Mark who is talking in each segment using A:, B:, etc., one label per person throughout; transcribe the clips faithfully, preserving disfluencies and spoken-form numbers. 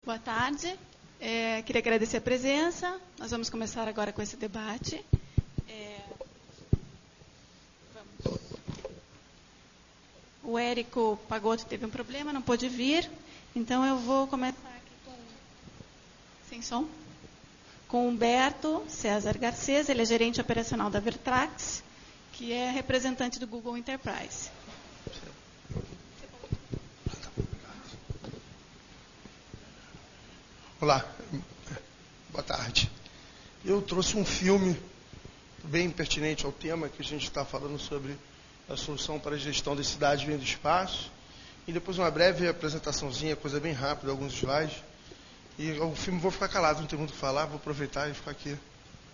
A: Boa tarde. É, queria agradecer a presença. Nós vamos começar agora com esse debate. É, vamos. O Érico Pagotto teve um problema, não pôde vir. Então, eu vou começar aqui com... Sem som? Com Humberto César Garcês. Ele é gerente operacional da Vertrax, que é representante do Google Enterprise.
B: Olá, boa tarde. Eu trouxe um filme bem pertinente ao tema que a gente está falando sobre a solução para a gestão das cidades vendo espaço. E depois uma breve apresentaçãozinha, coisa bem rápida, alguns slides. E o filme vou ficar calado, não tem muito o que falar, vou aproveitar e ficar aqui.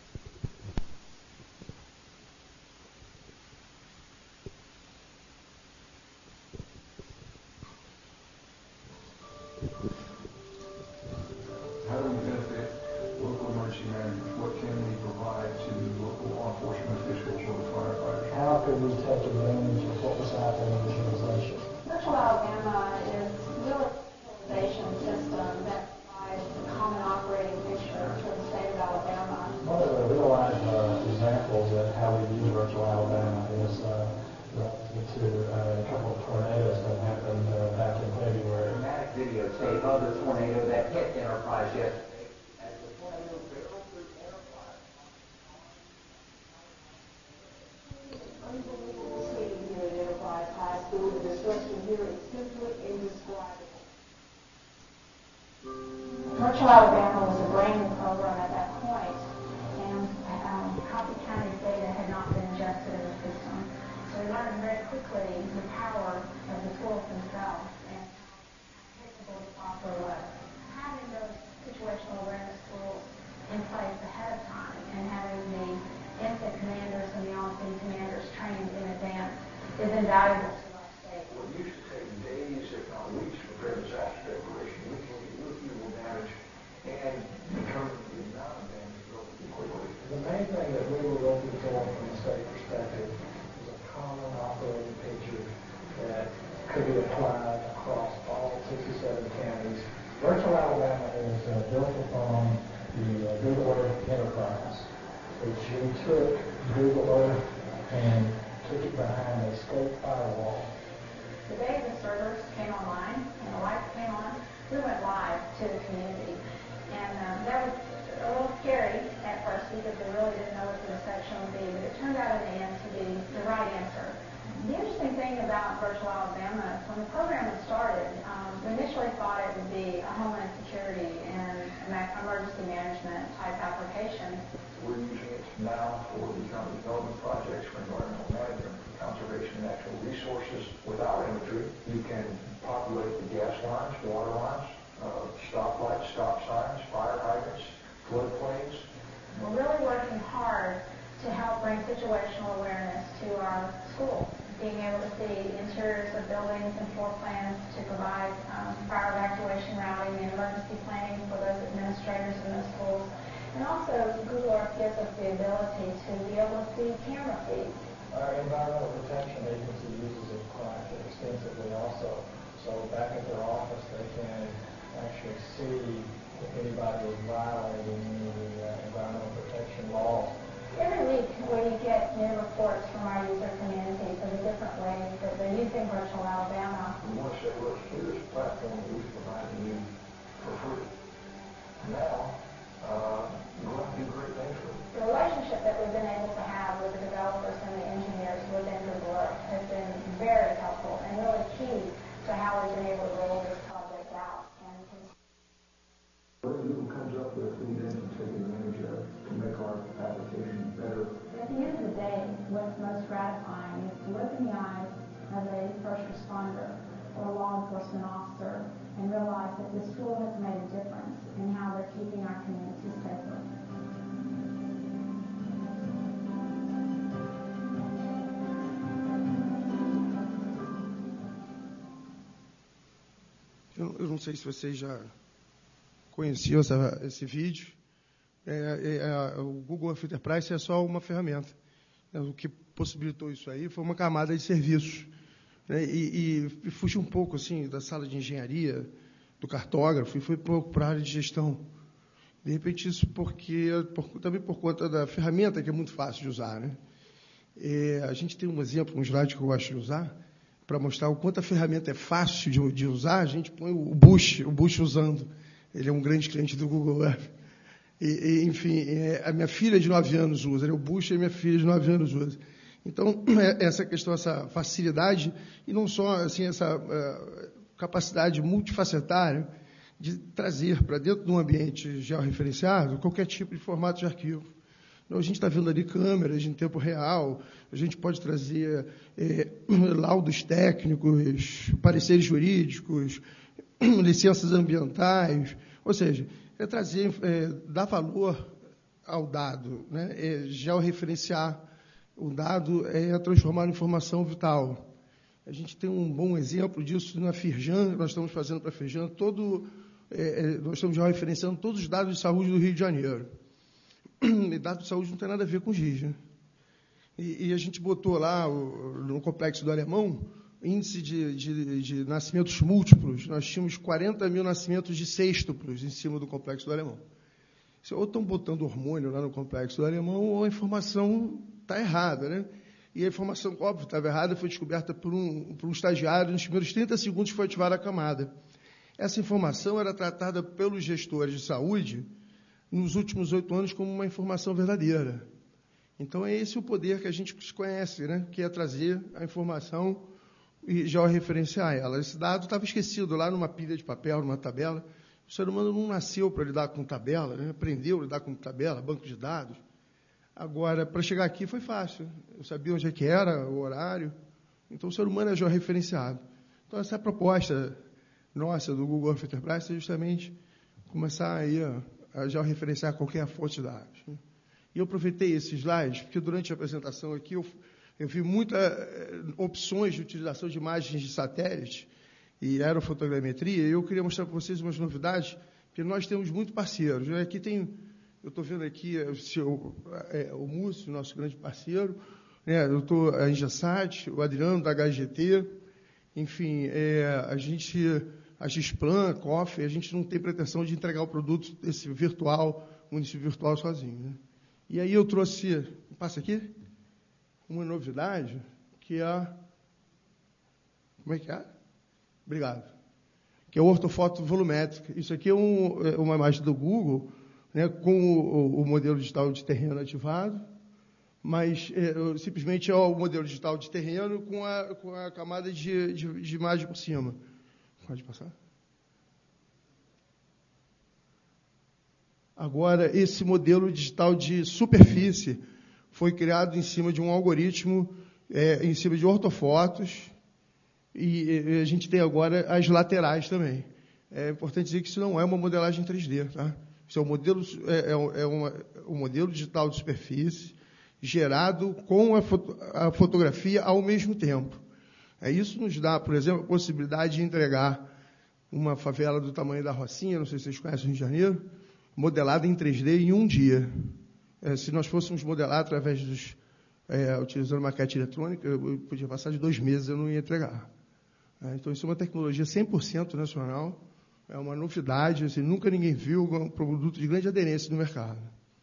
C: Virtual Alabama was a brand new program at that point, and um, Coffee County's data had not been ingested in the system. So we learned very quickly the power of the tools themselves and how capable the software was. Having those situational awareness tools in place ahead of time and having the incident commanders and the on-scene commanders trained in advance is invaluable to our state.
D: What used to take days, if not weeks, to prepare disaster declaration, we can we will manage and determine the amount of damage relatively quickly.
E: The main thing that we were looking for from a state perspective is a common operating picture that could be applied across all sixty-seven counties. Virtual Alabama is uh, built upon the uh, Google Earth Enterprise, which we took Google Earth and took it behind a scope firewall.
C: The day the servers came online and the lights came on, we went live to the community. And um, that was a little scary at first because we really didn't know what the reception would be, but it turned out in the end to be the right answer. The interesting thing about Virtual Alabama is when the program was started, um, we initially thought it would be a homeland security and emergency management type application.
D: We're using it now for the economic development projects, for environmental management, for conservation of natural resources. Without imagery, you can populate the gas lines, water lines, uh, stoplights, stop signs, fire hydrants, floodplains.
C: We're really working hard to help bring situational awareness to our schools, being able to see interiors of buildings and floor plans to provide um, fire evacuation routing and emergency planning for those administrators in those schools. And also, Google Earth gives us the ability to be able to see camera feeds.
E: Our Environmental Protection Agency uses it quite extensively also. So back at their office, they can actually see if anybody is violating any of the uh, environmental protection laws.
C: Every week we get new reports from our user communities of the different ways that they're using Virtual Alabama.
D: We want to say, look, here's a platform that we've provided you for free. Now, uh, we're going to do great things for them.
C: The relationship that we've been able to have with the developers and the engineers within Google Earth has been very helpful and really key to how we've been able to roll this project out. And
D: Whatever Google comes up with, we then can take advantage of to make our application better.
C: at the end of the day, what's most gratifying is to look in the eyes of a first responder or a law enforcement officer and realize that this tool has made a difference in how they're keeping our communities safer.
B: Eu, eu não sei se vocês já conheciam essa, esse vídeo. É, é, o Google Enterprise é só uma ferramenta. O que possibilitou isso aí foi uma camada de serviços. Né? E, e, e fugiu um pouco assim da sala de engenharia, do cartógrafo e fui para a área de gestão. De repente, isso porque, por, também por conta da ferramenta, que é muito fácil de usar. Né? É, a gente tem um exemplo, um slide que eu gosto de usar, para mostrar o quanto a ferramenta é fácil de, de usar. A gente põe o Bush, o Bush usando. Ele é um grande cliente do Google Earth. E, e, enfim, é, a minha filha de nove anos usa, né? O Bush e a minha filha de nove anos usa. Então, é, essa questão, essa facilidade, e não só assim, essa uh, capacidade multifacetária de trazer para dentro de um ambiente georreferenciado qualquer tipo de formato de arquivo. Então, a gente está vendo ali câmeras em tempo real, a gente pode trazer é, laudos técnicos, pareceres jurídicos, licenças ambientais, ou seja, é trazer, é, dar valor ao dado, né? É georreferenciar o dado, é transformar em informação vital. A gente tem um bom exemplo disso na Firjan, nós estamos fazendo para a Firjan, todo, é, nós estamos georreferenciando todos os dados de saúde do Rio de Janeiro. E dados de saúde não tem nada a ver com giz, né? E, e a gente botou lá, o, no Complexo do Alemão, índice de, de, de nascimentos múltiplos. Nós tínhamos quarenta mil nascimentos de sextuplos em cima do Complexo do Alemão. Ou estão botando hormônio lá no Complexo do Alemão, ou a informação está errada, né? E a informação, óbvio, estava errada, foi descoberta por um, por um estagiário nos primeiros trinta segundos que foi ativada a camada. Essa informação era tratada pelos gestores de saúde nos últimos oito anos como uma informação verdadeira. Então, é esse o poder que a gente conhece, né? Que é trazer a informação e georreferenciar ela. Esse dado estava esquecido lá numa pilha de papel, numa tabela. O ser humano não nasceu para lidar com tabela, né? Aprendeu a lidar com tabela, banco de dados. Agora, para chegar aqui foi fácil. Eu sabia onde é que era, o horário. Então, o ser humano é georreferenciado. Então, essa é a proposta nossa do Google Earth Enterprise, é justamente começar aí a, a georreferenciar qualquer fonte de dados. Né? E eu aproveitei esses slides, porque durante a apresentação aqui eu, eu vi muitas opções de utilização de imagens de satélite e aerofotogrametria, e eu queria mostrar para vocês umas novidades, porque nós temos muitos parceiros. Né? Aqui tem, eu estou vendo aqui o, seu, é, o Múcio, nosso grande parceiro, né? Eu estou a Ingesat, o Adriano da H G T, enfim, é, a gente, a Gisplan, a C O F, a gente não tem pretensão de entregar o produto desse virtual, município virtual sozinho. Né? E aí eu trouxe, passa aqui, uma novidade, que é, como é que é? Obrigado. Que é o ortofoto volumétrica. Isso aqui é, um, é uma imagem do Google, né, com o, o modelo digital de terreno ativado, mas é, simplesmente é o modelo digital de terreno com a, com a camada de, de, de imagem por cima. Pode passar? Agora, esse modelo digital de superfície foi criado em cima de um algoritmo, é, em cima de ortofotos, e a gente tem agora as laterais também. É importante dizer que isso não é uma modelagem três D. Tá? Isso é um modelo, é, é uma, um modelo digital de superfície gerado com a, foto, a fotografia ao mesmo tempo. É, isso nos dá, por exemplo, a possibilidade de entregar uma favela do tamanho da Rocinha, não sei se vocês conhecem o Rio de Janeiro, modelada em três D em um dia. É, se nós fôssemos modelar através dos... É, utilizando maquete eletrônica, eu podia passar de dois meses, eu não ia entregar. É, então, isso é uma tecnologia cem por cento nacional, é uma novidade, assim, nunca ninguém viu um produto de grande aderência no mercado.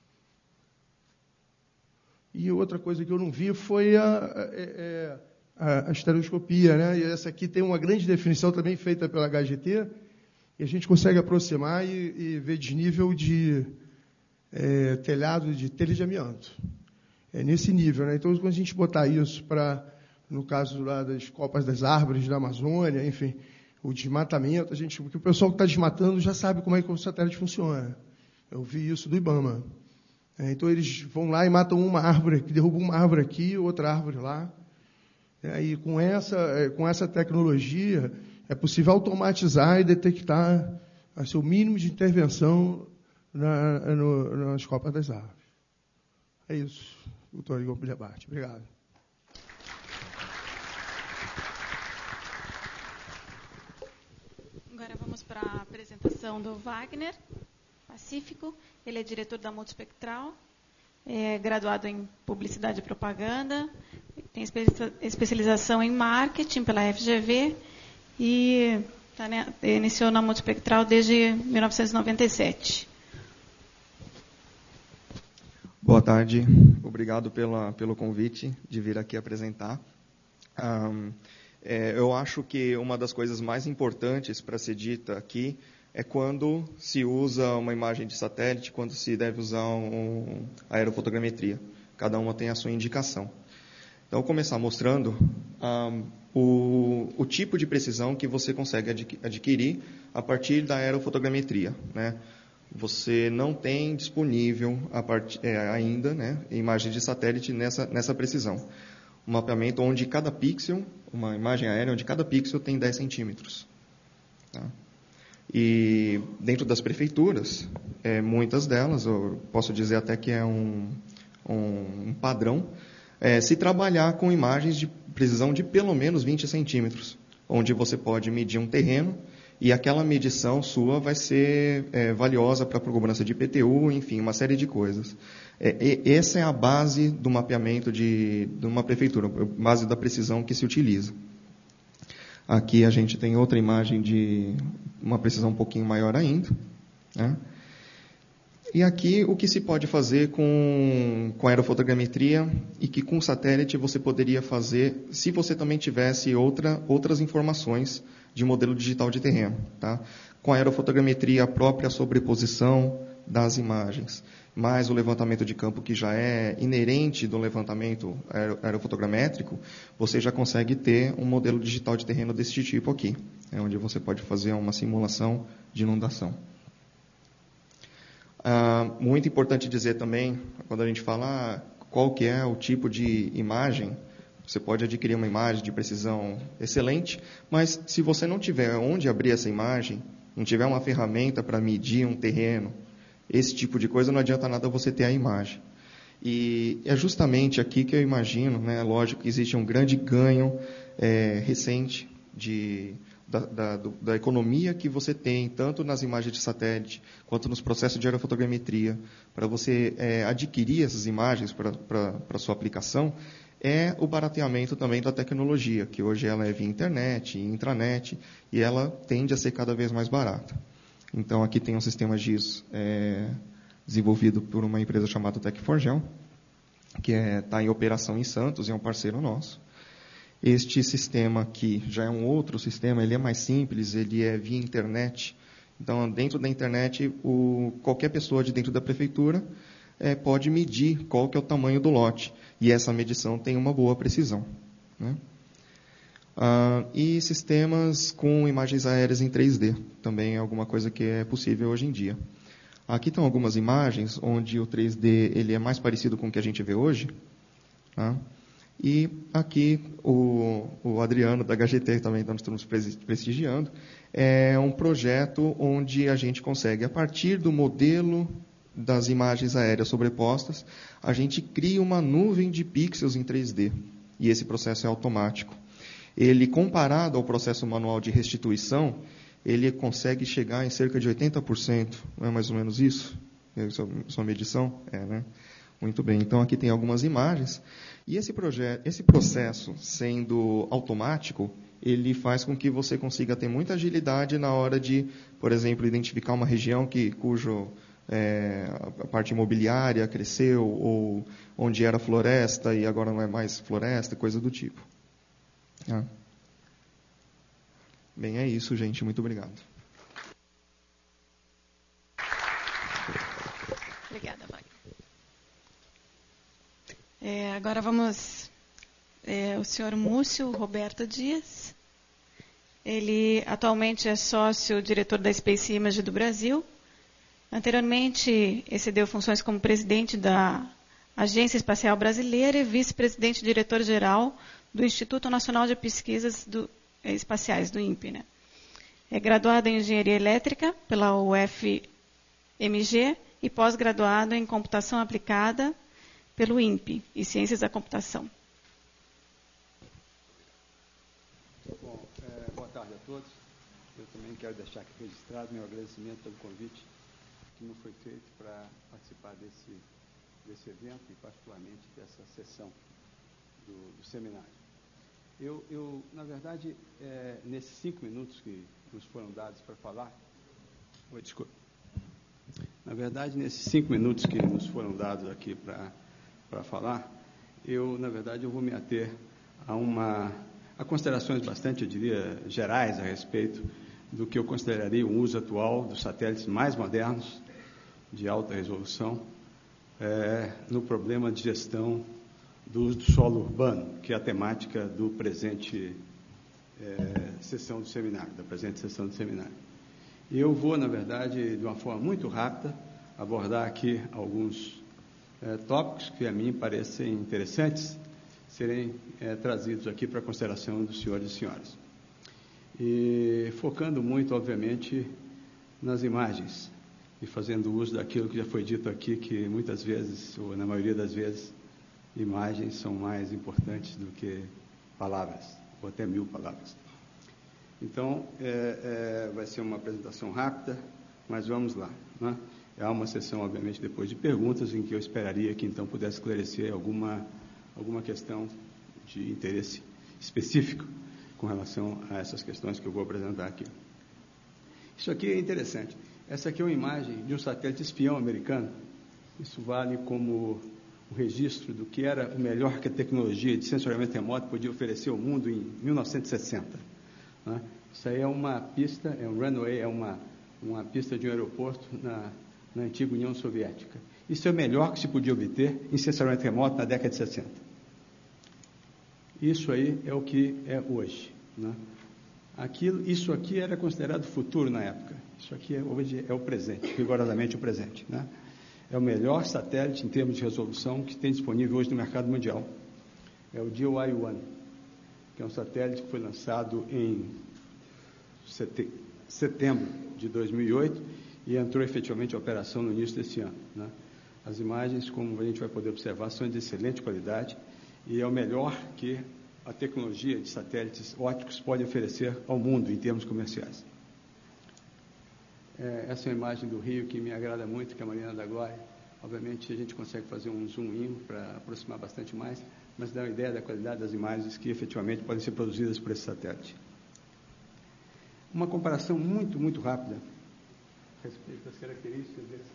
B: E outra coisa que eu não vi foi a, a, a, a estereoscopia, né? E essa aqui tem uma grande definição também feita pela H G T, e a gente consegue aproximar e, e ver desnível de é, telhado de telha de amianto. É nesse nível, né? Então, quando a gente botar isso para, no caso lá das copas das árvores da Amazônia, enfim, o desmatamento, a gente, porque o pessoal que está desmatando já sabe como é que o satélite funciona. Eu vi isso do IBAMA. É, então, eles vão lá e matam uma árvore, que derrubam uma árvore aqui, outra árvore lá. É, e com essa, é, com essa tecnologia, é possível automatizar e detectar assim, o mínimo de intervenção na, no, nas copas das árvores. É isso, doutor Igor Bilhabarte. Obrigado.
A: Agora vamos para a apresentação do Wagner Pacífico. Ele é diretor da Multispectral, é graduado em Publicidade e Propaganda, tem especialização em Marketing pela F G V e tá, né, iniciou na multispectral desde mil novecentos e noventa e sete.
F: Boa tarde, obrigado pela, pelo convite de vir aqui apresentar. Um, é, eu acho que uma das coisas mais importantes para ser dita aqui é quando se usa uma imagem de satélite, quando se deve usar um, aerofotogrametria. Cada uma tem a sua indicação. Então, vou começar mostrando um, o, o tipo de precisão que você consegue adquirir a partir da aerofotogrametria, né? Você não tem disponível a part, é, ainda, né, imagens de satélite nessa, nessa precisão. Um mapeamento onde cada pixel, uma imagem aérea onde cada pixel tem dez centímetros. Tá? E dentro das prefeituras, é, muitas delas, eu posso dizer até que é um, um, um padrão, é, se trabalhar com imagens de precisão de pelo menos vinte centímetros, onde você pode medir um terreno e aquela medição sua vai ser é, valiosa para a cobrança de I P T U, enfim, uma série de coisas. É, e, essa é a base do mapeamento de, de uma prefeitura, a base da precisão que se utiliza. Aqui a gente tem outra imagem de uma precisão um pouquinho maior ainda, né? E aqui o que se pode fazer com, com aerofotogrametria e que com satélite você poderia fazer se você também tivesse outra, outras informações de modelo digital de terreno. Tá? Com a aerofotogrametria, a própria sobreposição das imagens, mais o levantamento de campo que já é inerente do levantamento aerofotogramétrico, você já consegue ter um modelo digital de terreno desse tipo aqui, é onde você pode fazer uma simulação de inundação. Ah, muito importante dizer também, quando a gente fala ah, qual que é o tipo de imagem, você pode adquirir uma imagem de precisão excelente, mas se você não tiver onde abrir essa imagem, não tiver uma ferramenta para medir um terreno, esse tipo de coisa, não adianta nada você ter a imagem. E é justamente aqui que eu imagino, né, lógico que existe um grande ganho é, recente de... Da, da, da economia que você tem, tanto nas imagens de satélite, quanto nos processos de aerofotogrametria, para você é, adquirir essas imagens para a sua aplicação, é o barateamento também da tecnologia, que hoje ela é via internet, intranet, e ela tende a ser cada vez mais barata. Então, aqui tem um sistema G I S é, desenvolvido por uma empresa chamada Tec quatro Gel, que está é, tá em operação em Santos, e é um parceiro nosso. Este sistema aqui já é um outro sistema, ele é mais simples, ele é via internet. Então, dentro da internet, o, qualquer pessoa de dentro da prefeitura é, pode medir qual que é o tamanho do lote. E essa medição tem uma boa precisão. Né? Ah, e sistemas com imagens aéreas em três D, também é alguma coisa que é possível hoje em dia. Aqui estão algumas imagens onde o três D ele é mais parecido com o que a gente vê hoje. Tá? E aqui o, o Adriano, da H G T, também nós estamos prestigiando, é um projeto onde a gente consegue, a partir do modelo das imagens aéreas sobrepostas, a gente cria uma nuvem de pixels em três D. E esse processo é automático. Ele, comparado ao processo manual de restituição, ele consegue chegar em cerca de oitenta por cento. Não é mais ou menos isso? É sua medição? É, né? Muito bem. Então, aqui tem algumas imagens. E esse, projeto, esse processo, sendo automático, ele faz com que você consiga ter muita agilidade na hora de, por exemplo, identificar uma região que, cujo é, a parte imobiliária cresceu, ou onde era floresta e agora não é mais floresta, coisa do tipo. Ah. Bem, é isso, gente. Muito obrigado.
A: Obrigada, Wagner. É, agora vamos... É, o senhor Múcio Roberto Dias. Ele atualmente é sócio-diretor da Space Image do Brasil. Anteriormente, excedeu funções como presidente da Agência Espacial Brasileira e vice-presidente diretor-geral do Instituto Nacional de Pesquisas do, Espaciais, do INPE. Né? É graduado em Engenharia Elétrica pela U F M G e pós-graduado em Computação Aplicada pelo INPE e Ciências da Computação.
G: Bom, é, boa tarde a todos. Eu também quero deixar aqui registrado meu agradecimento pelo convite que nos foi feito para participar desse, desse evento e particularmente dessa sessão do, do seminário. Eu, eu na verdade, é, nesses cinco minutos que nos foram dados para falar. Oi, desculpa. Na verdade, nesses cinco minutos que nos foram dados aqui para para falar, eu, na verdade, eu vou me ater a uma a considerações bastante, eu diria, gerais a respeito do que eu consideraria o uso atual dos satélites mais modernos, de alta resolução, é, no problema de gestão do uso do solo urbano, que é a temática do presente é, sessão do seminário, da presente sessão do seminário. E eu vou, na verdade, de uma forma muito rápida, abordar aqui alguns é, tópicos que a mim parecem interessantes serem é, trazidos aqui para a consideração dos senhores e senhoras. E focando muito, obviamente, nas imagens e fazendo uso daquilo que já foi dito aqui, que muitas vezes, ou na maioria das vezes, imagens são mais importantes do que palavras, ou até mil palavras. Então, é, é, vai ser uma apresentação rápida, mas vamos lá, né? Há uma sessão, obviamente, depois de perguntas, em que eu esperaria que, então, pudesse esclarecer alguma, alguma questão de interesse específico com relação a essas questões que eu vou apresentar aqui. Isso aqui é interessante. Essa aqui é uma imagem de um satélite espião americano. Isso vale como o registro do que era o melhor que a tecnologia de sensoriamento remoto podia oferecer ao mundo em mil novecentos e sessenta. Né? Isso aí é uma pista, é um runway, é uma, uma pista de um aeroporto na, na antiga União Soviética. Isso é o melhor que se podia obter em sensoriamento remoto na década de sessenta. Isso aí é o que é hoje. Né? Aquilo, isso aqui era considerado futuro na época. Isso aqui é, hoje é o presente, rigorosamente o presente. Né? É o melhor satélite em termos de resolução que tem disponível hoje no mercado mundial. É o D O I um, que é um satélite que foi lançado em setembro de dois mil e oito e entrou efetivamente em operação no início desse ano. Né? As imagens, como a gente vai poder observar, são de excelente qualidade e é o melhor que a tecnologia de satélites ópticos pode oferecer ao mundo em termos comerciais. É, essa é uma imagem do Rio que me agrada muito, que é a Marina da Glória. Obviamente, a gente consegue fazer um zoom-in para aproximar bastante mais, mas dá uma ideia da qualidade das imagens que efetivamente podem ser produzidas por esse satélite. Uma comparação muito, muito rápida a respeito das características desse,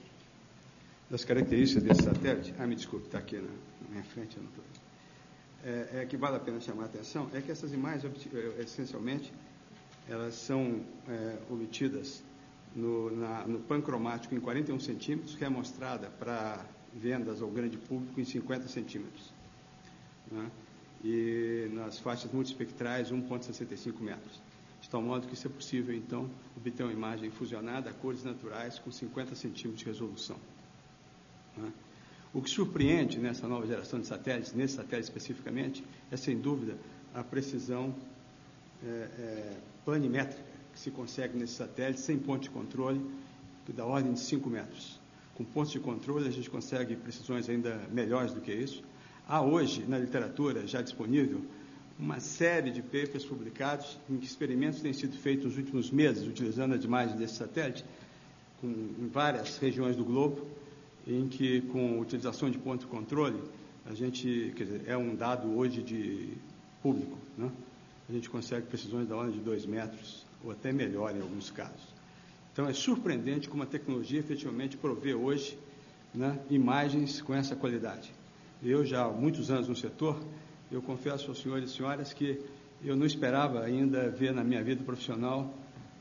G: das características desse satélite. Ah, me desculpe, está aqui na, na minha frente, eu não estou. É, é que vale a pena chamar a atenção, é que essas imagens, essencialmente, elas são é, obtidas no, na, no pancromático em quarenta e um centímetros, que é mostrada para vendas ao grande público em cinquenta centímetros. Né? E nas faixas multiespectrais, um vírgula sessenta e cinco metros. De tal modo que isso é possível, então, obter uma imagem fusionada a cores naturais com cinquenta centímetros de resolução. Né? O que surpreende nessa nova geração de satélites, nesse satélite especificamente, é, sem dúvida, a precisão é, é, planimétrica que se consegue nesse satélite sem ponto de controle, da ordem de cinco metros. Com pontos de controle, a gente consegue precisões ainda melhores do que isso. Há hoje, na literatura, já disponível, uma série de papers publicados em que experimentos têm sido feitos nos últimos meses, utilizando as imagens desse satélite, com, em várias regiões do globo, em que, com a utilização de ponto de controle, a gente, quer dizer, é um dado hoje de público, né? A gente consegue precisões da ordem de dois metros, ou até melhor em alguns casos. Então, é surpreendente como a tecnologia efetivamente provê hoje, né, imagens com essa qualidade. Eu já há muitos anos no setor, eu confesso aos senhores e senhoras que eu não esperava ainda ver na minha vida profissional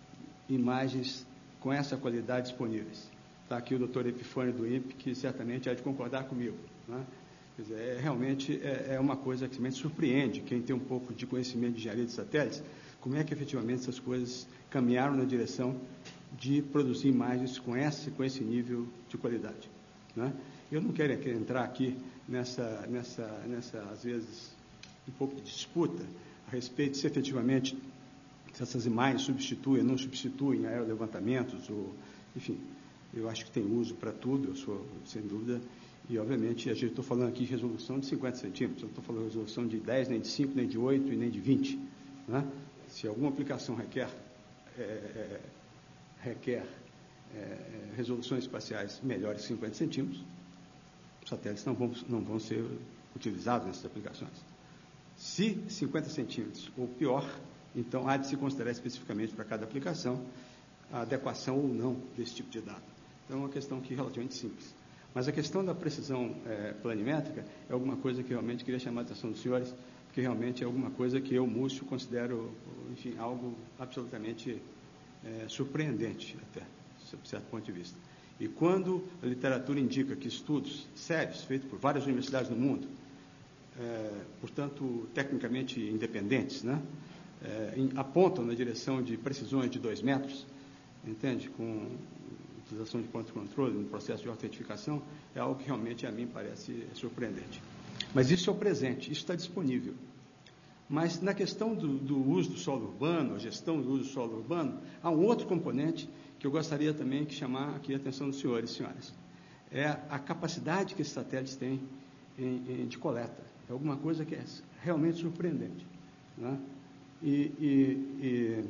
G: imagens com essa qualidade disponíveis. Está aqui o doutor Epifânio do I N P E, que certamente há de concordar comigo. Né? Quer dizer, é, realmente é, é uma coisa que realmente surpreende quem tem um pouco de conhecimento de engenharia de satélites, como é que efetivamente essas coisas caminharam na direção de produzir imagens com esse, com esse nível de qualidade. Né? Eu não quero entrar aqui nessa, nessa, nessa, às vezes, um pouco de disputa a respeito de se efetivamente se essas imagens substituem ou não substituem aerolevantamentos, ou, enfim, eu acho que tem uso para tudo, eu sou, sem dúvida, e, obviamente, a gente estou falando aqui de resolução de cinquenta centímetros, eu não estou falando de resolução de dez, nem de cinco, nem de oito e nem de vinte. Né? Se alguma aplicação requer, é, é, requer é, resoluções espaciais melhores que cinquenta centímetros, os satélites não vão, não vão ser utilizados nessas aplicações. Se cinquenta centímetros, ou pior, Então, há de se considerar especificamente para cada aplicação a adequação ou não desse tipo de dado. Então, é uma questão que é relativamente simples. Mas a questão da precisão é, planimétrica é alguma coisa que realmente queria chamar a atenção dos senhores, porque realmente é alguma coisa que eu, Múcio, considero, enfim, algo absolutamente é, surpreendente, até, sob certo ponto de vista. E quando a literatura indica que estudos sérios, feitos por várias universidades no mundo, é, portanto, tecnicamente independentes, né, é, em, apontam na direção de precisões de dois metros, entende, com utilização de ponto de controle no processo de autentificação, é algo que realmente a mim parece surpreendente. Mas isso é o presente, isso está disponível. Mas na questão do, do uso do solo urbano, a gestão do uso do solo urbano, há um outro componente que eu gostaria também de chamar aqui a atenção dos senhores e senhoras. É a capacidade que esses satélites têm em, em, de coleta. É alguma coisa que é realmente surpreendente, né? E, e,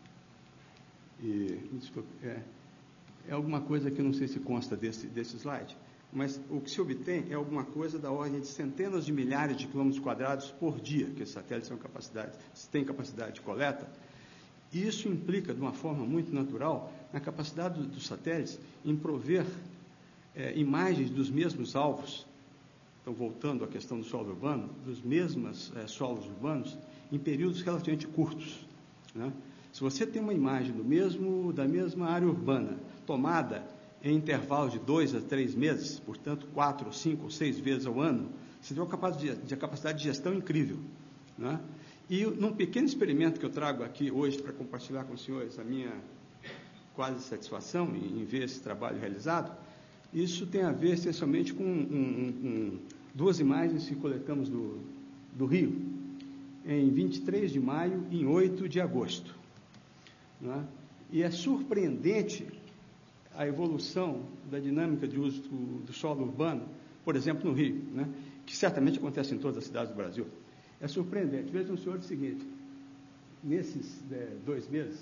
G: e, e desculpe, é, é alguma coisa que não sei se consta desse, desse slide, mas o que se obtém é alguma coisa da ordem de centenas de milhares de quilômetros quadrados por dia, que esses satélites são capacidade, têm capacidade de coleta, e isso implica, de uma forma muito natural, na capacidade do, dos satélites em prover é, imagens dos mesmos alvos, então voltando à questão do solo urbano, dos mesmos é, solos urbanos, em períodos relativamente curtos, né? Se você tem uma imagem do mesmo, da mesma área urbana, tomada em intervalos de dois a três meses, portanto, quatro, cinco ou seis vezes ao ano, você tem uma capacidade de, de capacidade de gestão incrível, né? E num pequeno experimento que eu trago aqui hoje para compartilhar com os senhores a minha quase satisfação em, em ver esse trabalho realizado, isso tem a ver essencialmente com um, um, um, duas imagens que coletamos do, do Rio, em vinte e três de maio e em oito de agosto. Né? E é surpreendente a evolução da dinâmica de uso do, do solo urbano, por exemplo, no Rio, né? Que certamente acontece em todas as cidades do Brasil. É surpreendente. Vejam, senhor, o seguinte, nesses é, dois meses,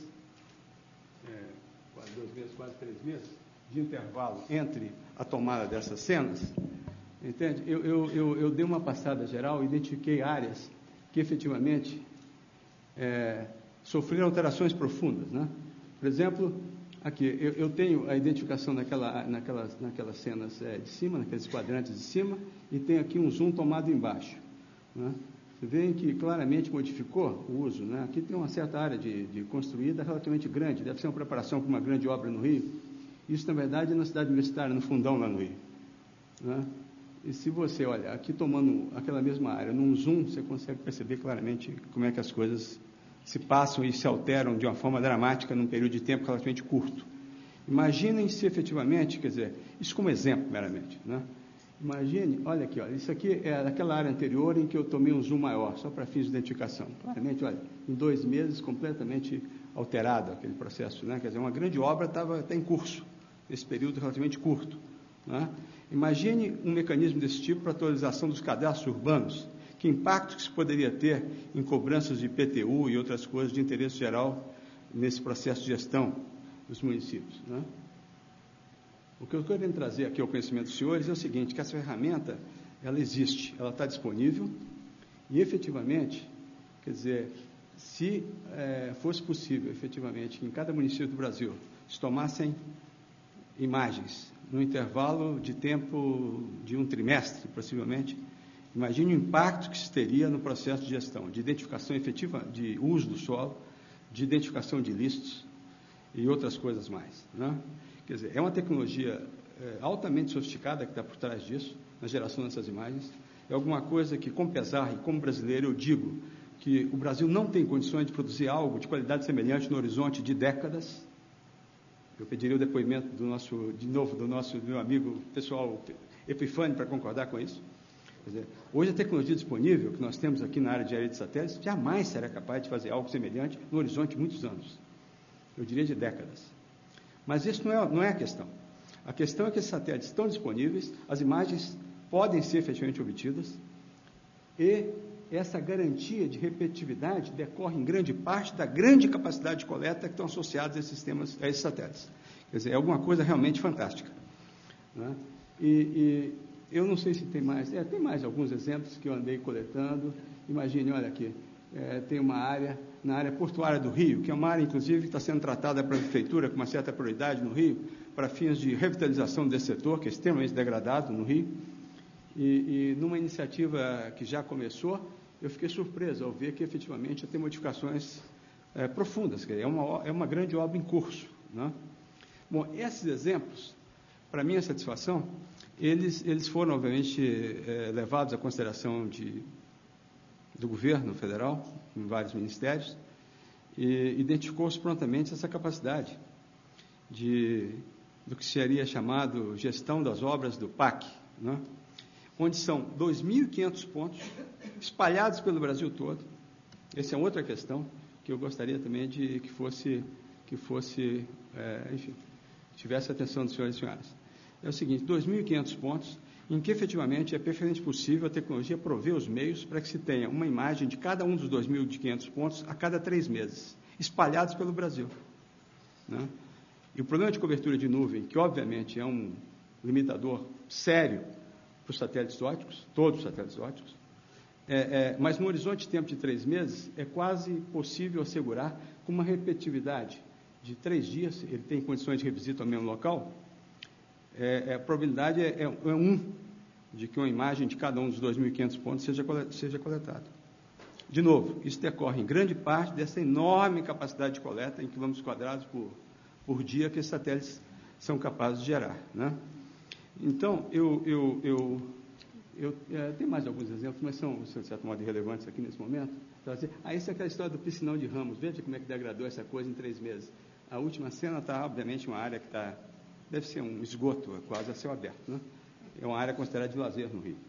G: é, quase dois meses, quase três meses, de intervalo entre a tomada dessas cenas, entende? Eu, eu, eu, eu dei uma passada geral, identifiquei áreas que efetivamente é, sofreram alterações profundas, né? Por exemplo, aqui, eu, eu tenho a identificação naquela, naquelas, naquelas cenas é, de cima, naqueles quadrantes de cima, e tem aqui um zoom tomado embaixo, né? Você vê que claramente modificou o uso, né? Aqui tem uma certa área de, de construída relativamente grande, deve ser uma preparação para uma grande obra no Rio. Isso, na verdade, é na cidade universitária, no fundão lá no Rio, né? E se você olha, aqui tomando aquela mesma área, num zoom, você consegue perceber claramente como é que as coisas se passam e se alteram de uma forma dramática num período de tempo relativamente curto. Imaginem se efetivamente, quer dizer, isso como exemplo meramente, né? Imagine, olha aqui, olha, isso aqui é daquela área anterior em que eu tomei um zoom maior, só para fins de identificação. Claramente, olha, em dois meses completamente alterado aquele processo, né? Quer dizer, uma grande obra estava até em curso, nesse período relativamente curto, né? Imagine um mecanismo desse tipo para atualização dos cadastros urbanos. Que impacto que isso poderia ter em cobranças de I P T U e outras coisas de interesse geral nesse processo de gestão dos municípios, né? O que eu estou querendo trazer aqui ao conhecimento dos senhores é o seguinte, que essa ferramenta, ela existe, ela está disponível e, efetivamente, quer dizer, se é, fosse possível, efetivamente, que em cada município do Brasil se tomassem imagens no intervalo de tempo de um trimestre, possivelmente, imagine o impacto que isso teria no processo de gestão, de identificação efetiva de uso do solo, de identificação de ilícitos e outras coisas mais, né? Quer dizer, é uma tecnologia é, altamente sofisticada que está por trás disso, na geração dessas imagens. É alguma coisa que, com pesar, e como brasileiro, eu digo que o Brasil não tem condições de produzir algo de qualidade semelhante no horizonte de décadas. Eu pediria o depoimento do nosso, de novo, do nosso do meu amigo pessoal Epifânio para concordar com isso. Quer dizer, hoje a tecnologia disponível que nós temos aqui na área de areia de satélites jamais será capaz de fazer algo semelhante no horizonte de muitos anos. Eu diria de décadas. Mas isso não é, não é a questão. A questão é que esses satélites estão disponíveis, as imagens podem ser efetivamente obtidas, e essa garantia de repetitividade decorre em grande parte da grande capacidade de coleta que estão associados a esses sistemas, a esses satélites. Quer dizer, é alguma coisa realmente fantástica, né? E, e eu não sei se tem mais, é, tem mais alguns exemplos que eu andei coletando. Imagine, olha aqui, é, tem uma área na área portuária do Rio, que é uma área, inclusive, que está sendo tratada pela Prefeitura com uma certa prioridade no Rio, para fins de revitalização desse setor, que é extremamente degradado no Rio. E, e numa iniciativa que já começou, eu fiquei surpreso ao ver que, efetivamente, tem modificações é, profundas, quer dizer, é uma, é uma grande obra em curso, né? Bom, esses exemplos, para minha satisfação, eles, eles foram, obviamente, é, levados à consideração de, do governo federal, em vários ministérios, e identificou-se prontamente essa capacidade de, do que seria chamado gestão das obras do P A C, né? Onde são dois mil e quinhentos pontos espalhados pelo Brasil todo. Essa é outra questão que eu gostaria também de que fosse, que fosse é, enfim, tivesse a atenção dos senhores e senhoras. É o seguinte, dois mil e quinhentos pontos em que efetivamente é perfeitamente possível a tecnologia prover os meios para que se tenha uma imagem de cada um dos dois mil e quinhentos pontos a cada três meses, espalhados pelo Brasil, né? E o problema de cobertura de nuvem, que obviamente é um limitador sério para os satélites ópticos, todos os satélites ópticos, é, é, mas no horizonte de tempo de três meses, é quase possível assegurar com uma repetitividade de três dias, ele tem condições de revisita ao mesmo local, é, é, a probabilidade é, é, é um de que uma imagem de cada um dos dois mil e quinhentos pontos seja, seja coletada. De novo, isso decorre em grande parte dessa enorme capacidade de coleta em quilômetros quadrados por, por dia que esses satélites são capazes de gerar, né? Então, eu, eu, eu, eu é, tem mais alguns exemplos, mas são, de certo modo, irrelevantes aqui nesse momento. Ah, essa é aquela história do piscinão de Ramos. Veja como é que degradou essa coisa em três meses. A última cena está, obviamente, uma área que está, deve ser um esgoto, quase a céu aberto, né? É uma área considerada de lazer no Rio,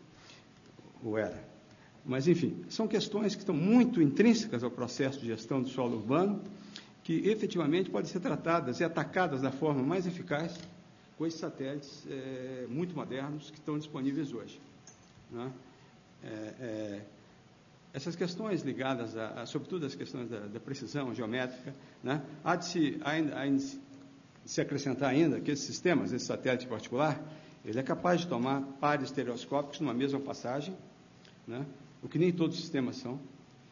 G: ou era. Mas, enfim, são questões que estão muito intrínsecas ao processo de gestão do solo urbano, que efetivamente podem ser tratadas e atacadas da forma mais eficaz com esses satélites é, muito modernos que estão disponíveis hoje, né? É, é, essas questões ligadas, a, a, sobretudo as questões da, da precisão geométrica, né? Há de se, ainda, há de se acrescentar ainda que esses sistemas, esse satélite particular, ele é capaz de tomar pares estereoscópicos numa mesma passagem, né? O que nem todos os sistemas são,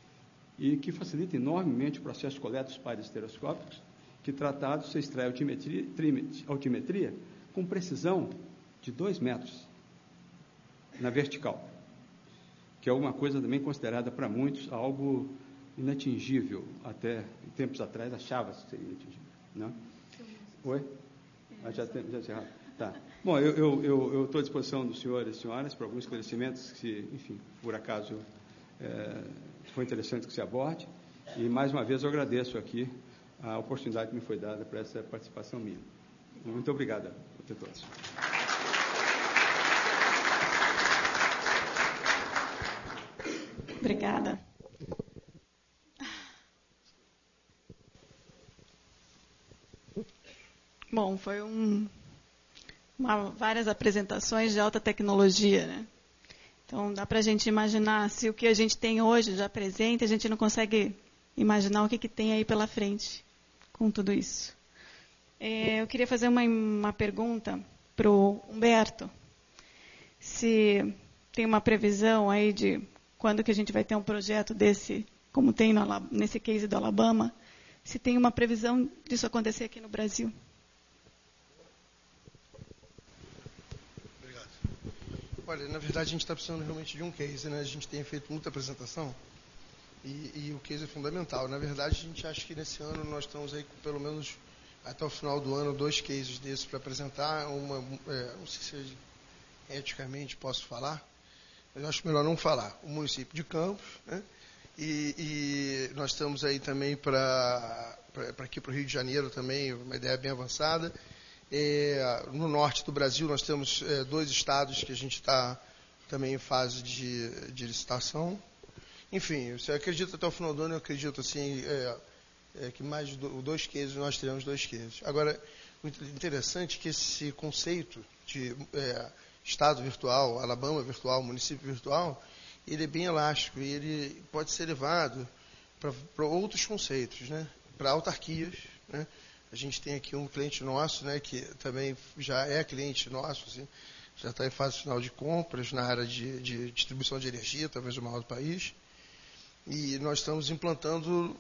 G: e que facilita enormemente o processo de coleta dos pares estereoscópicos, que tratados se extrai altimetria, altimetria com precisão de dois metros na vertical, que é uma coisa também considerada para muitos algo inatingível. Até tempos atrás achava-se que seria inatingível, né? Oi? Ah, já tem, já encerrado. Tá. Bom, eu estou à disposição dos senhores e senhoras para alguns esclarecimentos que, enfim, por acaso, é, foi interessante que se aborde. E, mais uma vez, eu agradeço aqui a oportunidade que me foi dada para essa participação minha. Muito obrigado a todos.
A: Obrigada. Bom, foi um, uma, várias apresentações de alta tecnologia, né? Então, dá para a gente imaginar se o que a gente tem hoje já presente, a gente não consegue imaginar o que, que tem aí pela frente com tudo isso. É, eu queria fazer uma, uma pergunta para o Humberto. Se tem uma previsão aí de quando que a gente vai ter um projeto desse, como tem no, nesse case do Alabama, se tem uma previsão disso acontecer aqui no Brasil.
B: Obrigado. Olha, na verdade, a gente está precisando realmente de um case, né? A gente tem feito muita apresentação e, e o case é fundamental. Na verdade, a gente acha que nesse ano nós estamos aí com pelo menos até o final do ano dois cases desses para apresentar. Uma, é, não sei se eticamente posso falar, mas eu acho melhor não falar. O município de Campos, né? E, e nós estamos aí também para aqui para o Rio de Janeiro também, uma ideia bem avançada. É, no norte do Brasil nós temos é, dois estados que a gente está também em fase de, de licitação. Enfim, você acredita até o final do ano, eu acredito assim, é, é, que mais de dois cases nós teremos dois cases. Agora, o interessante é que esse conceito de é, estado virtual, Alabama virtual, município virtual, ele é bem elástico e ele pode ser levado para outros conceitos, né? Para autarquias, né? A gente tem aqui um cliente nosso, né, que também já é cliente nosso, assim, já está em fase final de compras na área de, de distribuição de energia, talvez o maior do país, e nós estamos implantando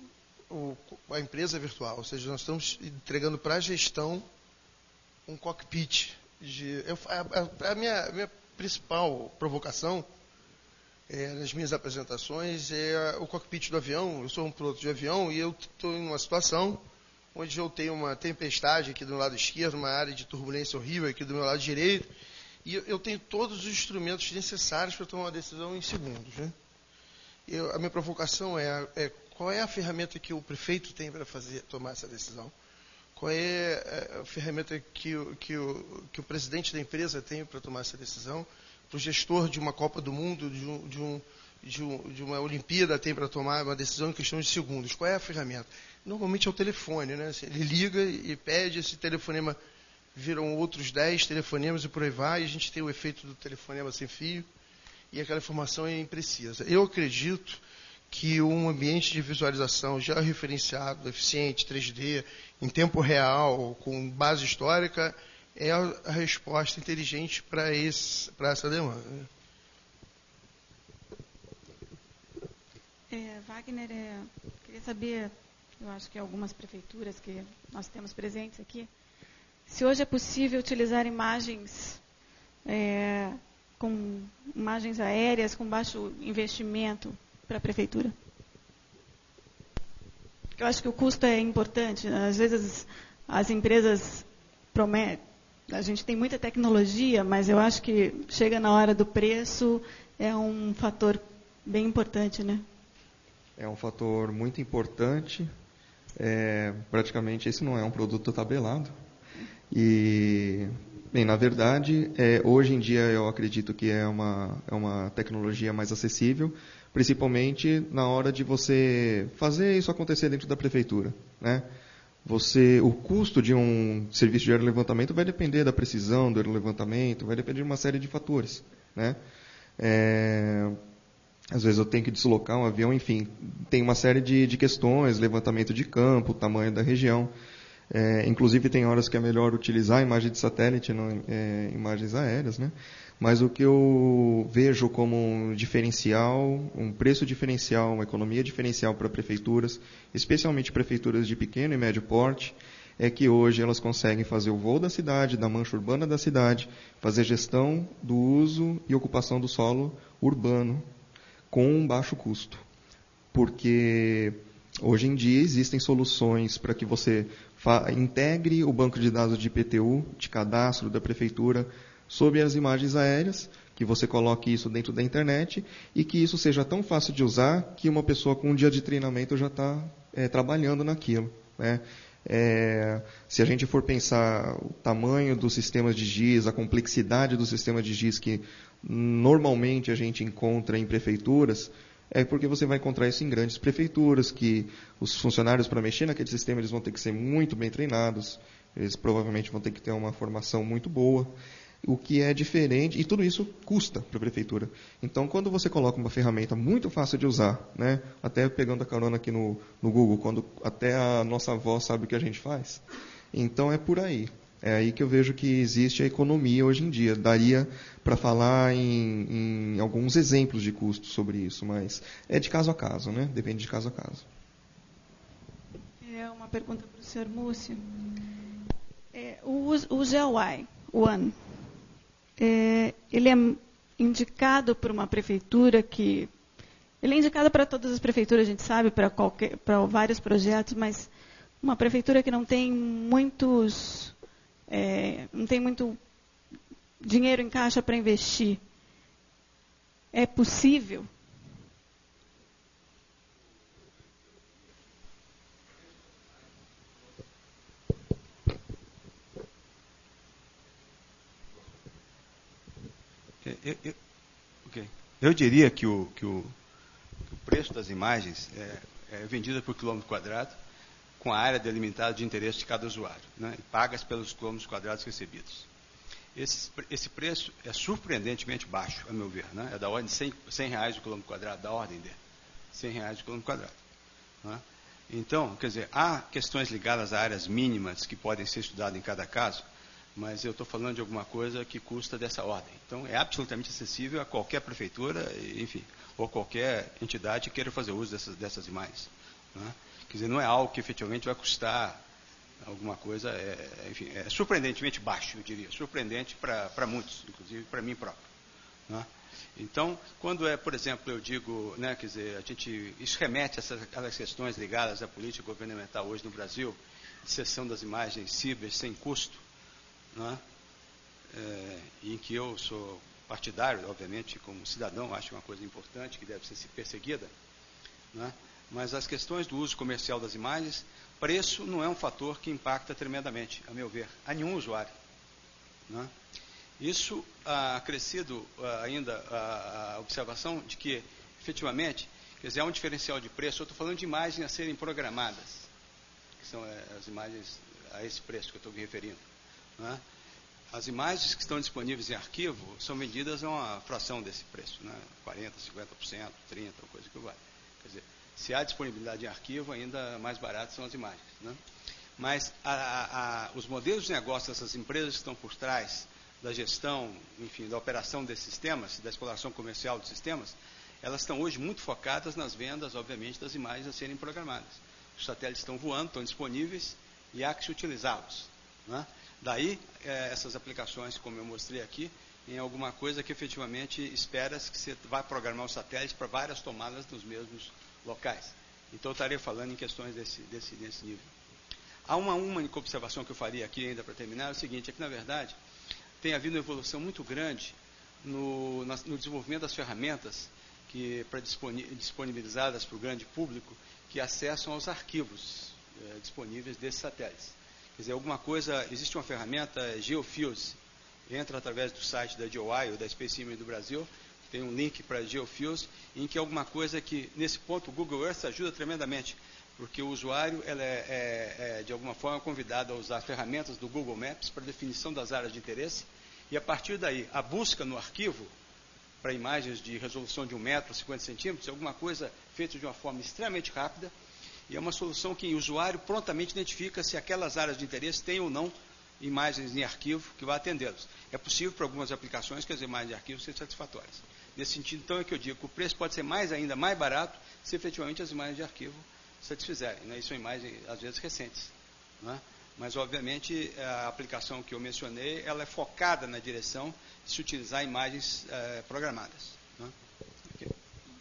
B: o, a empresa virtual, ou seja, nós estamos entregando para a gestão um cockpit. De, eu, a, a, minha, a minha principal provocação é, nas minhas apresentações é o cockpit do avião. Eu sou um piloto de avião e eu estou em uma situação onde eu tenho uma tempestade aqui do meu lado esquerdo, uma área de turbulência horrível aqui do meu lado direito, e eu, eu tenho todos os instrumentos necessários para tomar uma decisão em segundos, né? Eu, a minha provocação é, é qual é a ferramenta que o prefeito tem para fazer, tomar essa decisão? Qual é a ferramenta que o, que o, que o presidente da empresa tem para tomar essa decisão? Para o gestor de uma Copa do Mundo, de, um, de, um, de, um, de uma Olimpíada, tem para tomar uma decisão em questão de segundos? Qual é a ferramenta? Normalmente é o telefone, né? Ele liga e pede, esse telefonema viram outros dez telefonemas e por aí vai, e a gente tem o efeito do telefonema sem fio, e aquela informação é imprecisa. Eu acredito que um ambiente de visualização já referenciado, eficiente, três D, em tempo real, com base histórica, é a resposta inteligente para essa demanda.
A: É, Wagner, é, queria saber, eu acho que algumas prefeituras que nós temos presentes aqui, se hoje é possível utilizar imagens é, com imagens aéreas com baixo investimento para a prefeitura. Eu acho que o custo é importante. Às vezes as empresas prometem, a gente tem muita tecnologia, mas eu acho que chega na hora do preço, é um fator bem importante, né?
F: É um fator muito importante. É, praticamente esse não é um produto tabelado. E, bem, na verdade, é, hoje em dia eu acredito que é uma, é uma tecnologia mais acessível, principalmente na hora de você fazer isso acontecer dentro da prefeitura, né? Você, o custo de um serviço de aerolevantamento vai depender da precisão do aerolevantamento, vai depender de uma série de fatores, né? É, às vezes eu tenho que deslocar um avião, enfim, tem uma série de, de questões, levantamento de campo, tamanho da região. É, inclusive tem horas que é melhor utilizar imagem de satélite, não é, imagens aéreas, né? Mas o que eu vejo como um diferencial, um preço diferencial, uma economia diferencial para prefeituras, especialmente prefeituras de pequeno e médio porte, é que hoje elas conseguem fazer o voo da cidade, da mancha urbana da cidade, fazer gestão do uso e ocupação do solo urbano com um baixo custo. Porque hoje em dia existem soluções para que você integre o banco de dados de I P T U, de cadastro da prefeitura, sobre as imagens aéreas, que você coloque isso dentro da internet e que isso seja tão fácil de usar que uma pessoa com um dia de treinamento já está é, trabalhando naquilo, né? É, se a gente for pensar o tamanho dos sistemas de G I S, a complexidade dos sistemas de G I S que normalmente a gente encontra em prefeituras, é porque você vai encontrar isso em grandes prefeituras, que os funcionários para mexer naquele sistema eles vão ter que ser muito bem treinados, eles provavelmente vão ter que ter uma formação muito boa, o que é diferente, e tudo isso custa para a prefeitura. Então, quando você coloca uma ferramenta muito fácil de usar, né, até pegando a carona aqui no, no Google, quando até a nossa avó sabe o que a gente faz, então é por aí. É aí que eu vejo que existe a economia hoje em dia. Daria para falar em, em alguns exemplos de custos sobre isso, mas é de caso a caso, né? Depende de caso a caso.
A: É uma pergunta para o senhor Múcio. É, o, o G L I, One, é, ele é indicado por uma prefeitura que... Ele é indicado para todas as prefeituras, a gente sabe, para qualquer, para vários projetos, mas uma prefeitura que não tem muitos... É, não tem muito dinheiro em caixa para investir. É possível?
G: Eu, eu, okay. eu diria que o, que, o, que o preço das imagens é, é vendido por quilômetro quadrado, com a área delimitada de interesse de cada usuário, né, e pagas pelos quilômetros quadrados recebidos. Esse, esse preço é surpreendentemente baixo, a meu ver, né, é da ordem de cem, cem reais o quilômetro quadrado, da ordem de cem reais o quilômetro quadrado. Né. Então, quer dizer, há questões ligadas a áreas mínimas que podem ser estudadas em cada caso, mas eu estou falando de alguma coisa que custa dessa ordem. Então, é absolutamente acessível a qualquer prefeitura, enfim, ou qualquer entidade que queira fazer uso dessas, dessas imagens. Né. Quer dizer, não é algo que efetivamente vai custar alguma coisa, é, enfim, é surpreendentemente baixo, eu diria, surpreendente para muitos, inclusive para mim próprio. Né? Então, quando é, por exemplo, eu digo, né, quer dizer, a gente, isso remete a essas, essas questões ligadas à política governamental hoje no Brasil, cessão das imagens ciber sem custo, né, é, em que eu sou partidário, obviamente, como cidadão, acho uma coisa importante que deve ser perseguida, né, mas as questões do uso comercial das imagens, preço não é um fator que impacta tremendamente, a meu ver, a nenhum usuário. Né? Isso ah, acrescido ah, ainda a, a observação de que, efetivamente, quer dizer, há um diferencial de preço. Eu estou falando de imagens a serem programadas, que são é, as imagens a esse preço que eu estou me referindo. Né? As imagens que estão disponíveis em arquivo são vendidas a uma fração desse preço, né? quarenta por cento, cinquenta por cento, trinta por cento, coisa que vale. Quer dizer, se há disponibilidade em arquivo, ainda mais barato são as imagens. Né? Mas a, a, a, os modelos de negócio dessas empresas que estão por trás da gestão, enfim, da operação desses sistemas, da exploração comercial dos sistemas, elas estão hoje muito focadas nas vendas, obviamente, das imagens a serem programadas. Os satélites estão voando, estão disponíveis e há que se utilizá-los. Né? Daí, eh, essas aplicações, como eu mostrei aqui, em alguma coisa que efetivamente espera-se que você vá programar o satélite para várias tomadas nos mesmos locais. Então, eu estaria falando em questões desse, desse, desse nível. Há uma única observação que eu faria aqui ainda para terminar, é o seguinte, é que, na verdade, tem havido uma evolução muito grande no, no desenvolvimento das ferramentas que, para disponibilizadas para o grande público, que acessam aos arquivos eh, disponíveis desses satélites. Quer dizer, alguma coisa, existe uma ferramenta GeoFuse, entra através do site da D O I ou da Space Image do Brasil, tem um link para GeoFuse, em que alguma coisa que, nesse ponto, o Google Earth ajuda tremendamente, porque o usuário ela é, é, é, de alguma forma, convidado a usar ferramentas do Google Maps para definição das áreas de interesse, e a partir daí, a busca no arquivo, para imagens de resolução de um metro, cinquenta centímetros, é alguma coisa feita de uma forma extremamente rápida, e é uma solução que o usuário prontamente identifica se aquelas áreas de interesse têm ou não imagens em arquivo que vai atendê-los. É possível, para algumas aplicações, que as imagens de arquivo sejam satisfatórias. Nesse sentido, então, é que eu digo que o preço pode ser mais ainda mais barato se efetivamente as imagens de arquivo satisfizerem. Né? E são imagens, às vezes, recentes. Né? Mas, obviamente, a aplicação que eu mencionei, ela é focada na direção de se utilizar imagens eh, programadas. Né? Okay.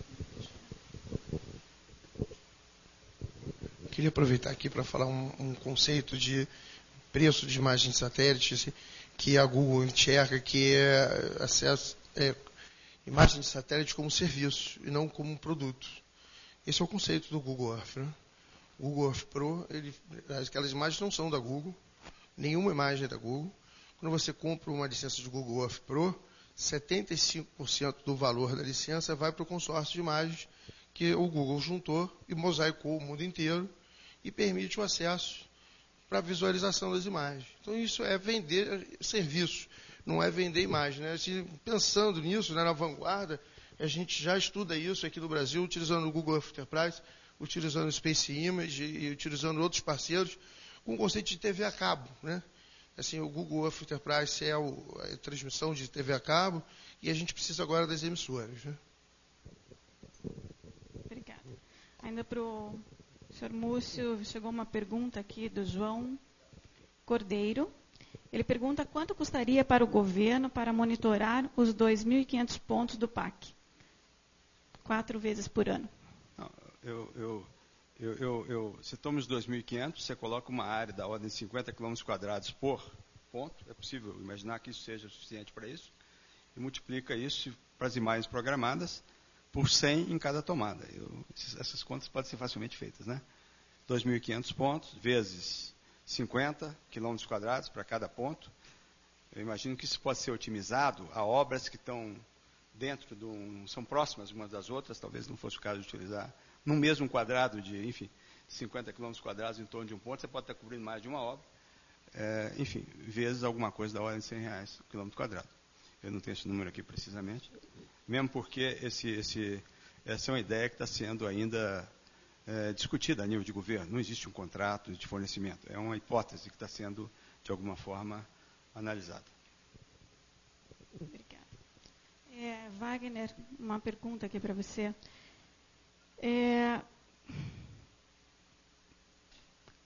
B: Queria aproveitar aqui para falar um, um conceito de preço de imagem de satélite que a Google enxerga, que é acesso é, imagem de satélite como serviço e não como um produto. Esse é o conceito do Google Earth. Né? O Google Earth Pro, ele, aquelas imagens não são da Google, nenhuma imagem é da Google. Quando você compra uma licença de Google Earth Pro, setenta e cinco por cento do valor da licença vai para o consórcio de imagens que o Google juntou e mosaicou o mundo inteiro e permite o acesso para a visualização das imagens. Então, isso é vender serviço, não é vender imagem. Né? Assim, pensando nisso, né, na vanguarda, a gente já estuda isso aqui no Brasil, utilizando o Google Earth Enterprise, utilizando o Space Image e utilizando outros parceiros, com o conceito de T V a cabo. Né? Assim, o Google Earth Enterprise é o, a transmissão de T V a cabo e a gente precisa agora das emissoras. Né?
A: Obrigada. Ainda para o senhor Múcio, chegou uma pergunta aqui do João Cordeiro. Ele pergunta quanto custaria para o governo para monitorar os dois mil e quinhentos pontos do P A C, quatro vezes por ano.
G: Não, eu, eu, eu, eu, eu, você toma os dois mil e quinhentos, você coloca uma área da ordem de cinquenta quilômetros quadrados por ponto, é possível imaginar que isso seja suficiente para isso, e multiplica isso para as imagens programadas por cem em cada tomada. Eu, essas contas podem ser facilmente feitas, né? dois mil e quinhentos pontos vezes cinquenta quilômetros quadrados para cada ponto. Eu imagino que isso pode ser otimizado a obras que estão dentro de um, são próximas umas das outras, talvez não fosse o caso de utilizar no mesmo quadrado de, enfim, cinquenta quilômetros quadrados em torno de um ponto, você pode estar cobrindo mais de uma obra, é, enfim, vezes alguma coisa da ordem de cem reais o quilômetro quadrado. Eu não tenho esse número aqui precisamente, mesmo porque esse, esse, essa é uma ideia que está sendo ainda é, discutida a nível de governo. Não existe um contrato de fornecimento. É uma hipótese que está sendo, de alguma forma, analisada.
A: Obrigada. É, Wagner, uma pergunta aqui para você. É,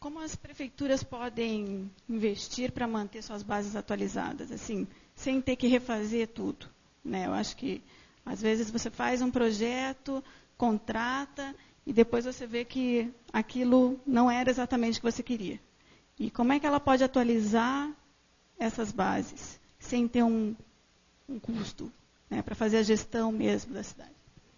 A: como as prefeituras podem investir para manter suas bases atualizadas, assim, sem ter que refazer tudo, né? Eu acho que, às vezes, você faz um projeto, contrata, e depois você vê que aquilo não era exatamente o que você queria. E como é que ela pode atualizar essas bases, sem ter um, um custo, né, para fazer a gestão mesmo da cidade?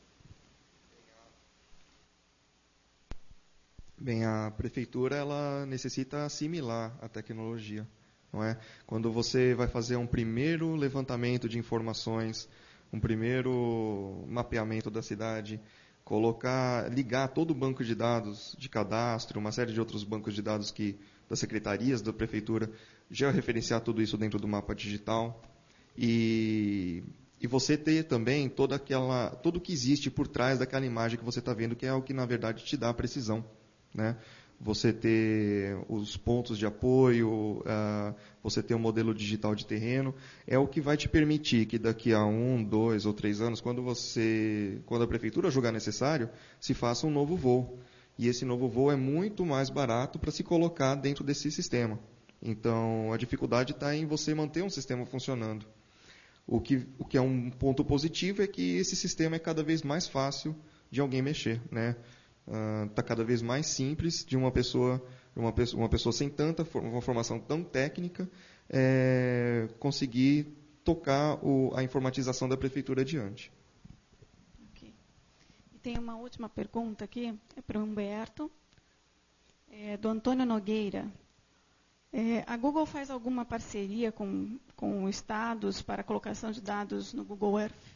F: Bem, a prefeitura ela necessita assimilar a tecnologia, não é? Quando você vai fazer um primeiro levantamento de informações, um primeiro mapeamento da cidade, colocar, ligar todo o banco de dados de cadastro, uma série de outros bancos de dados que das secretarias da prefeitura, já referenciar tudo isso dentro do mapa digital e, e você ter também toda aquela, tudo que existe por trás daquela imagem que você está vendo, que é o que na verdade te dá a precisão, né? Você ter os pontos de apoio, uh, você ter um modelo digital de terreno, é o que vai te permitir que daqui a um, dois ou três anos, quando você, quando a prefeitura julgar necessário, se faça um novo voo. E esse novo voo é muito mais barato para se colocar dentro desse sistema. Então, a dificuldade está em você manter um sistema funcionando. O que, o que é um ponto positivo é que esse sistema é cada vez mais fácil de alguém mexer, né? Está uh, cada vez mais simples de uma pessoa, uma pessoa, uma pessoa sem tanta uma formação tão técnica é, conseguir tocar o, a informatização da prefeitura adiante.
A: Okay. E tem uma última pergunta aqui, é para o Humberto, é, do Antônio Nogueira. É, a Google faz alguma parceria com, com estados para a colocação de dados no Google Earth?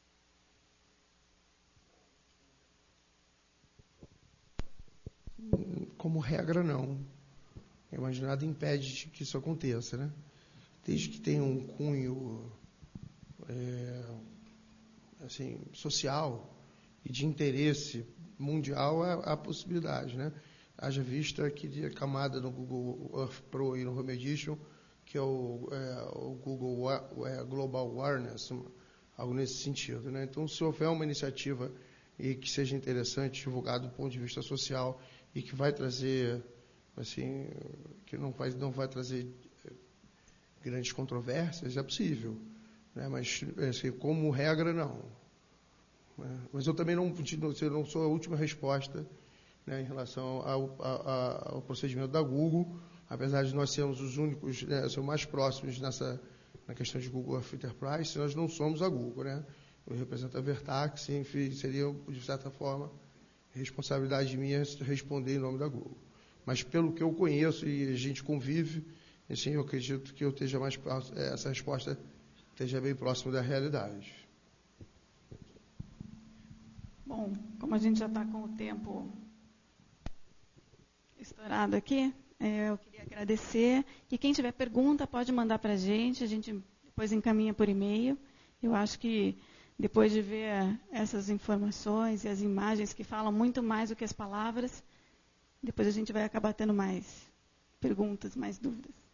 B: Como regra, não. Mas nada impede que isso aconteça, né? Desde que tenha um cunho é, assim, social e de interesse mundial, há, há possibilidade, né? Haja vista que a camada no Google Earth Pro e no Home Edition, que é o, é, o Google é, Global Awareness, algo nesse sentido, né? Então, se houver uma iniciativa e que seja interessante, divulgado do ponto de vista social e que vai trazer, assim, que não vai, não vai trazer grandes controvérsias, é possível, né? Mas, assim, como regra, não. Né? Mas eu também não, eu não sou a última resposta, né, em relação ao, ao, ao procedimento da Google, apesar de nós sermos os únicos, né, ser mais próximos nessa, na questão de Google Earth Enterprise, nós não somos a Google, né? Eu represento a Vertax, enfim, seria, de certa forma, responsabilidade minha responder em nome da Google. Mas pelo que eu conheço e a gente convive, assim, eu acredito que eu esteja mais próximo, essa resposta esteja bem próximo da realidade.
A: Bom, como a gente já está com o tempo estourado aqui, é, eu queria agradecer. E quem tiver pergunta pode mandar para a gente, a gente depois encaminha por e-mail. Eu acho que depois de ver essas informações e as imagens que falam muito mais do que as palavras, depois a gente vai acabar tendo mais perguntas, mais dúvidas.